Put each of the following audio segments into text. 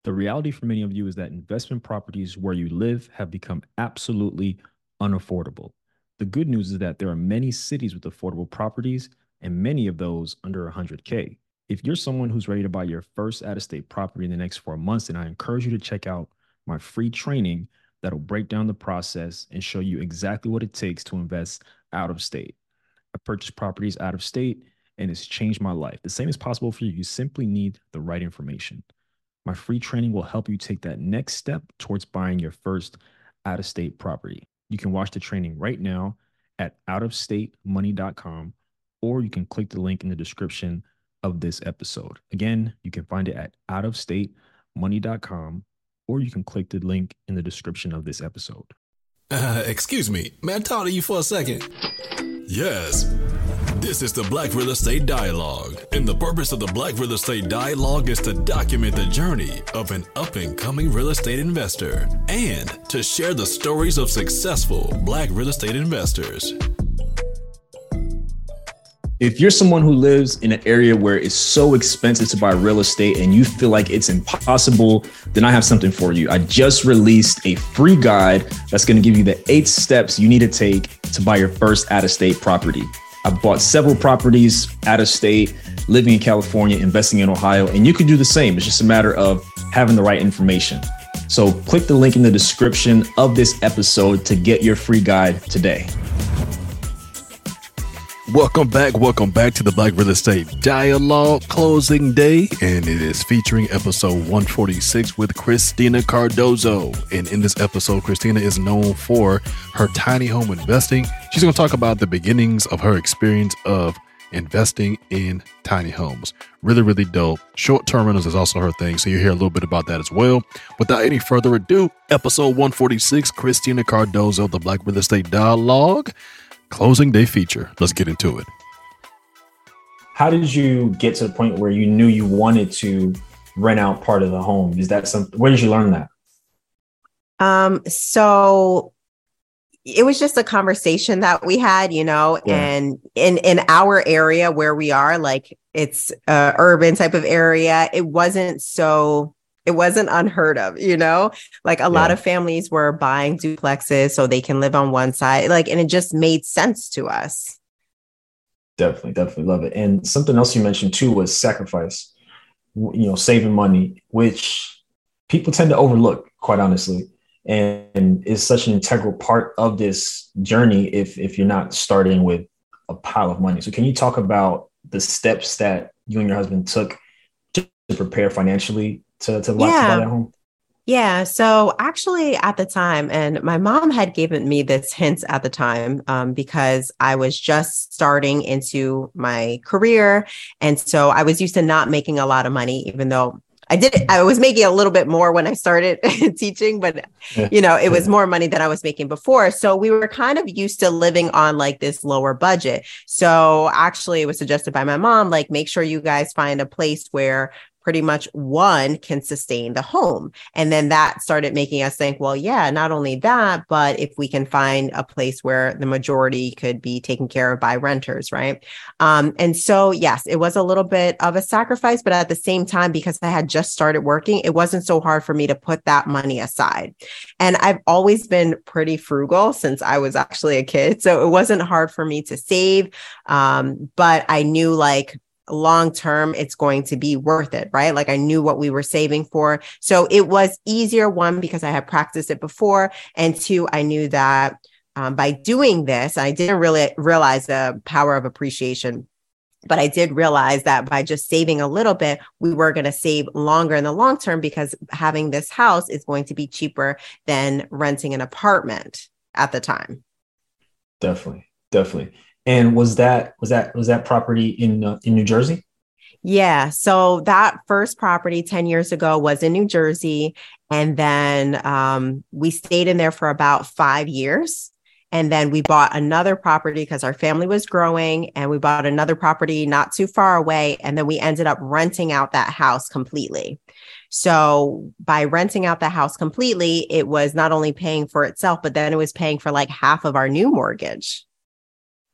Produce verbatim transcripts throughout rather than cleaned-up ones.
The reality for many of you is that investment properties where you live have become absolutely unaffordable. The good news is that there are many cities with affordable properties and many of those under one hundred K. If you're someone who's ready to buy your first out of state property in the next four months, then I encourage you to check out my free training that'll break down the process and show you exactly what it takes to invest out of state. I purchased properties out of state and it's changed my life. The same is possible for you. You simply need the right information. My free training will help you take that next step towards buying your first out of state property. You can watch the training right now at out of state money dot com, or you can click the link in the description of this episode. Again, you can find it at out of state money dot com, or you can click the link in the description of this episode. Uh, excuse me, may I talk to you for a second? Yes. This is the Black Real Estate Dialogue, and the purpose of the Black Real Estate Dialogue is to document the journey of an up-and-coming real estate investor and to share the stories of successful Black real estate investors. If you're someone who lives in an area where it's so expensive to buy real estate and you feel like it's impossible, then I have something for you. I just released a free guide that's going to give you the eight steps you need to take to buy your first out-of-state property. I bought several properties out of state, living in California, investing in Ohio, and you can do the same. It's just a matter of having the right information. So click the link in the description of this episode to get your free guide today. Welcome back. Welcome back to the Black Real Estate Dialogue closing day. And it is featuring episode one forty-six with Christina Cardozo. And in this episode, Christina is known for her tiny home investing. She's going to talk about the beginnings of her experience of investing in tiny homes. Really, really dope. Short-term rentals is also her thing. So you'll hear a little bit about that as well. Without any further ado, episode one forty-six, Christina Cardozo, the Black Real Estate Dialogue. Closing day feature. Let's get into it. How did you get to the point where you knew you wanted to rent out part of the home? Is that something, where did you learn that? Um, so it was just a conversation that we had, you know, yeah. and in, in our area where we are, like it's a urban type of area. It wasn't so It wasn't unheard of, you know, like a yeah. lot of families were buying duplexes so they can live on one side, like, and it just made sense to us. Definitely, definitely love it. And something else you mentioned too was sacrifice, you know, saving money, which people tend to overlook, quite honestly, and is such an integral part of this journey if if you're not starting with a pile of money. So can you talk about the steps that you and your husband took to prepare financially to, to, buy, yeah. to buy that home? Yeah. So actually at the time, and my mom had given me this hint at the time um, because I was just starting into my career. And so I was used to not making a lot of money, even though I did, I was making a little bit more when I started teaching, but yeah. you know, it was more money than I was making before. So we were kind of used to living on like this lower budget. So actually it was suggested by my mom, like, make sure you guys find a place where pretty much one can sustain the home. And then that started making us think, well, yeah, not only that, but if we can find a place where the majority could be taken care of by renters, right? Um, and so, yes, it was a little bit of a sacrifice, but at the same time, because I had just started working, it wasn't so hard for me to put that money aside. And I've always been pretty frugal since I was actually a kid. So it wasn't hard for me to save. Um, but I knew like, long term, it's going to be worth it, right? Like I knew what we were saving for. So it was easier, one, because I had practiced it before. And two, I knew that um, by doing this, I didn't really realize the power of appreciation. But I did realize that by just saving a little bit, we were going to save longer in the long term because having this house is going to be cheaper than renting an apartment at the time. Definitely, definitely. And was that was that was that property in uh, in New Jersey? Yeah. So that first property ten years ago was in New Jersey. And then um, we stayed in there for about five years. And then we bought another property because our family was growing, and we bought another property not too far away. And then we ended up renting out that house completely. So by renting out the house completely, it was not only paying for itself, but then it was paying for like half of our new mortgage.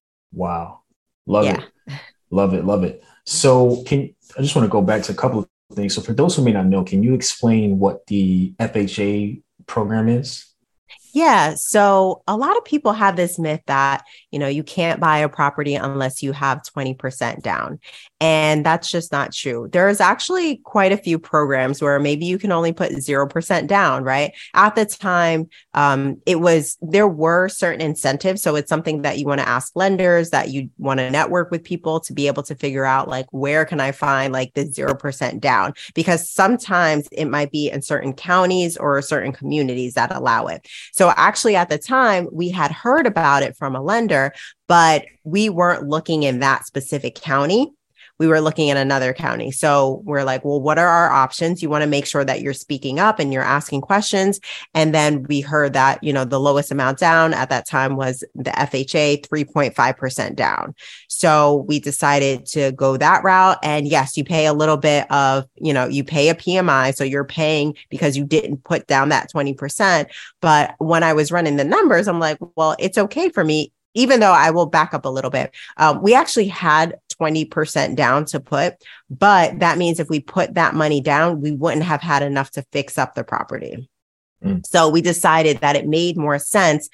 Wow. Love yeah. it. Love it. Love it. So can I just want to go back to a couple of things. So for those who may not know, can you explain what the F H A program is? Yeah. So a lot of people have this myth that, you know, you can't buy a property unless you have twenty percent down. And that's just not true. There's actually quite a few programs where maybe you can only put zero percent down, right? At the time, um, it was, there were certain incentives. So it's something that you want to ask lenders, that you want to network with people to be able to figure out, like, where can I find like the zero percent down? Because sometimes it might be in certain counties or certain communities that allow it. So So actually at the time we had heard about it from a lender, but we weren't looking in that specific county. We were looking in another county. So we're like, well, what are our options? You want to make sure that you're speaking up and you're asking questions. And then we heard that, you know, the lowest amount down at that time was the F H A, three point five percent down. So we decided to go that route. And yes, you pay a little bit of, you know, you pay a P M I. So you're paying because you didn't put down that twenty percent. But when I was running the numbers, I'm like, well, it's okay for me. Even though I will back up a little bit, um, we actually had twenty percent down to put, but that means if we put that money down, we wouldn't have had enough to fix up the property. Mm. So we decided that it made more sense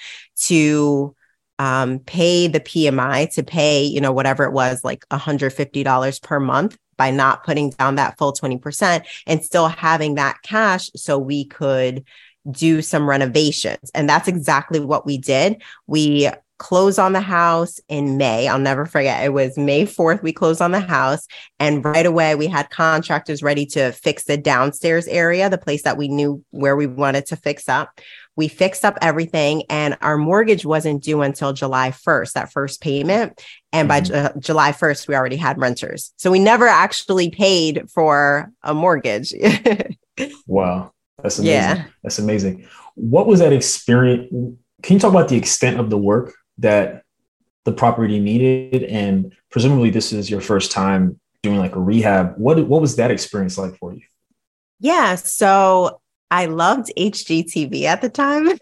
to um, pay the P M I, to pay, you know, whatever it was, like one hundred fifty dollars per month, by not putting down that full twenty percent and still having that cash so we could do some renovations. And that's exactly what we did. We closed on the house in May. I'll never forget. It was May fourth. We closed on the house, and right away we had contractors ready to fix the downstairs area, the place that we knew where we wanted to fix up. We fixed up everything, and our mortgage wasn't due until July first, that first payment. And mm-hmm. by Ju- July first, we already had renters. So we never actually paid for a mortgage. Wow. That's amazing. Yeah. That's amazing. What was that experience? Can you talk about the extent of the work that the property needed? And presumably this is your first time doing like a rehab. What, what was that experience like for you? Yeah. So I loved H G T V at the time. So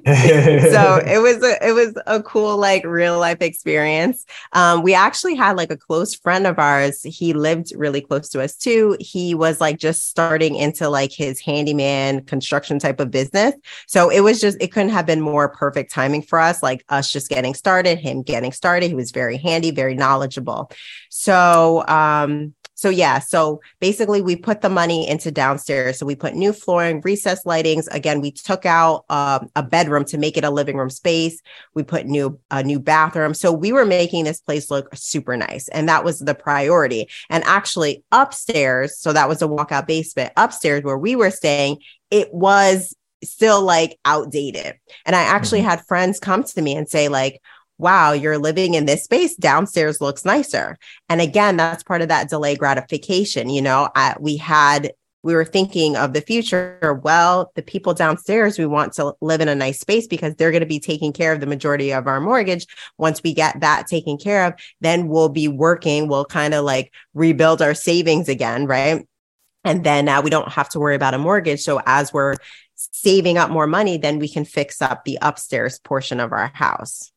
it was a, it was a cool, like, real life experience. Um, we actually had like a close friend of ours. He lived really close to us too. He was like just starting into like his handyman construction type of business. So it was just, it couldn't have been more perfect timing for us, like us just getting started, him getting started. He was very handy, very knowledgeable. So, um, So yeah, so basically we put the money into downstairs. So we put new flooring, recessed lightings. Again, we took out um, a bedroom to make it a living room space. We put new a new bathroom. So we were making this place look super nice. And that was the priority. And actually upstairs, so that was a walkout basement, upstairs where we were staying, it was still like outdated. And I actually mm-hmm. had friends come to me and say like, wow, you're living in this space, downstairs looks nicer. And again, that's part of that delay gratification. You know, I, we had, we were thinking of the future. Well, the people downstairs, we want to live in a nice space because they're going to be taking care of the majority of our mortgage. Once we get that taken care of, then we'll be working, we'll kind of like rebuild our savings again, right? And then now we don't have to worry about a mortgage. So as we're saving up more money, then we can fix up the upstairs portion of our house.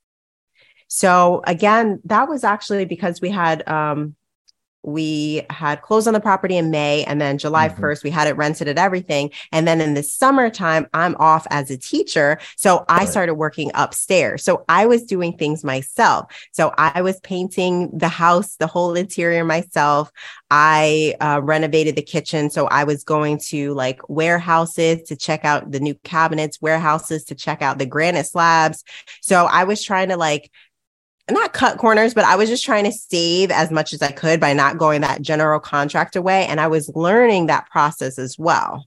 So again, that was actually because we had um, we had closed on the property in May, and then July mm-hmm. first, we had it rented and everything. And then in the summertime, I'm off as a teacher. So I right. started working upstairs. So I was doing things myself. So I was painting the house, the whole interior myself. I uh, renovated the kitchen. So I was going to like warehouses to check out the new cabinets, warehouses to check out the granite slabs. So I was trying to like, not cut corners, but I was just trying to save as much as I could by not going that general contractor way. And I was learning that process as well.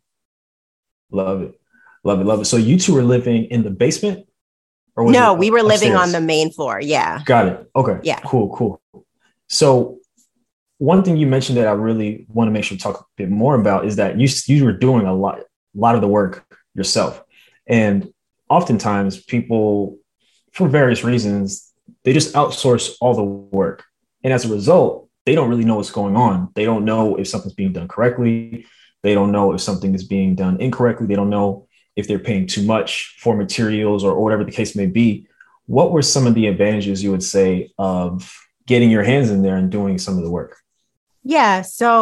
Love it. Love it. Love it. So you two were living in the basement? Or was no, we were upstairs? Living on the main floor. Yeah. Got it. Okay. Yeah. Cool. Cool. So one thing you mentioned that I really want to make sure to talk a bit more about is that you, you were doing a lot, a lot of the work yourself. And oftentimes people, for various reasons, they just outsource all the work. And as a result, they don't really know what's going on. They don't know if something's being done correctly. They don't know if something is being done incorrectly. They don't know if they're paying too much for materials or, or whatever the case may be. What were some of the advantages you would say of getting your hands in there and doing some of the work? Yeah. So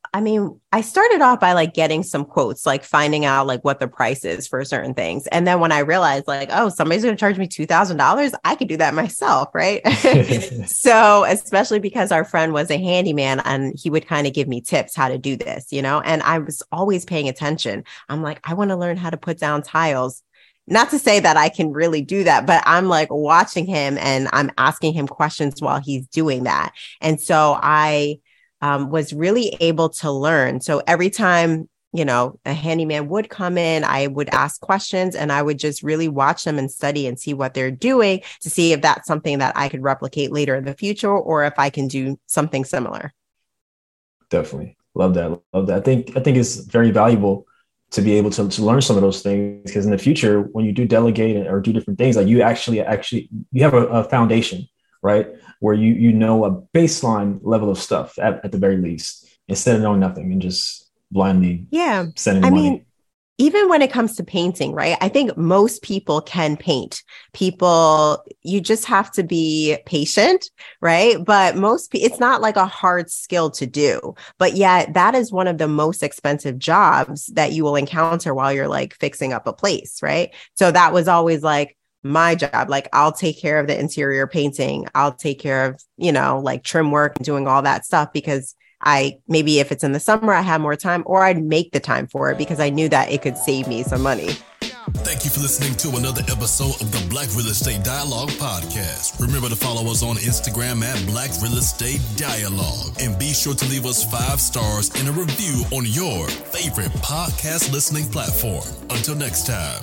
I mean, I started off by like getting some quotes, like finding out like what the price is for certain things. And then when I realized like, oh, somebody's going to charge me two thousand dollars, I could do that myself. Right. So especially because our friend was a handyman and he would kind of give me tips how to do this, you know, and I was always paying attention. I'm like, I want to learn how to put down tiles. Not to say that I can really do that, but I'm like watching him and I'm asking him questions while he's doing that. And so I Um, was really able to learn. So every time, you know, a handyman would come in, I would ask questions and I would just really watch them and study and see what they're doing to see if that's something that I could replicate later in the future or if I can do something similar. Definitely. Love that. Love that. I think, I think it's very valuable to be able to, to learn some of those things, because in the future, when you do delegate or do different things, like you actually, actually, you have a, a foundation, right? Where you you know a baseline level of stuff at, at the very least, instead of knowing nothing and just blindly yeah. sending I money. mean, even when it comes to painting, right? I think most people can paint. People, you just have to be patient, right? But most people, it's not like a hard skill to do. But yet that is one of the most expensive jobs that you will encounter while you're like fixing up a place, right? So that was always like my job. Like I'll take care of the interior painting. I'll take care of, you know, like trim work and doing all that stuff because I, maybe if it's in the summer, I have more time, or I'd make the time for it because I knew that it could save me some money. Thank you for listening to another episode of the Black Real Estate Dialogue podcast. Remember to follow us on Instagram at Black Real Estate Dialogue. And be sure to leave us five stars and a review on your favorite podcast listening platform. Until next time.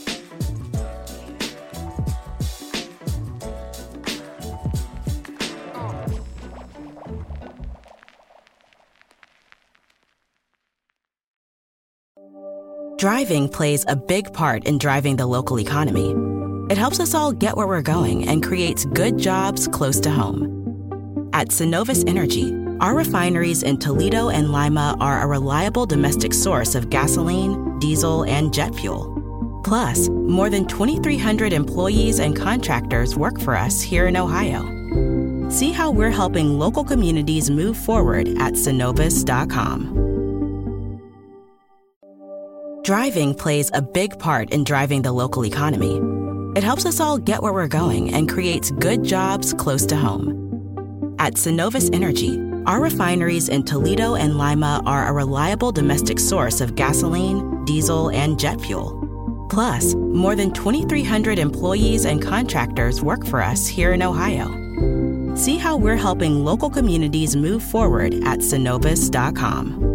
Driving plays a big part in driving the local economy. It helps us all get where we're going and creates good jobs close to home. At Synovus Energy, our refineries in Toledo and Lima are a reliable domestic source of gasoline, diesel, and jet fuel. Plus, more than twenty-three hundred employees and contractors work for us here in Ohio. See how we're helping local communities move forward at synovus dot com. Driving plays a big part in driving the local economy. It helps us all get where we're going and creates good jobs close to home. At Synovus Energy, our refineries in Toledo and Lima are a reliable domestic source of gasoline, diesel, and jet fuel. Plus, more than twenty-three hundred employees and contractors work for us here in Ohio. See how we're helping local communities move forward at synovus dot com.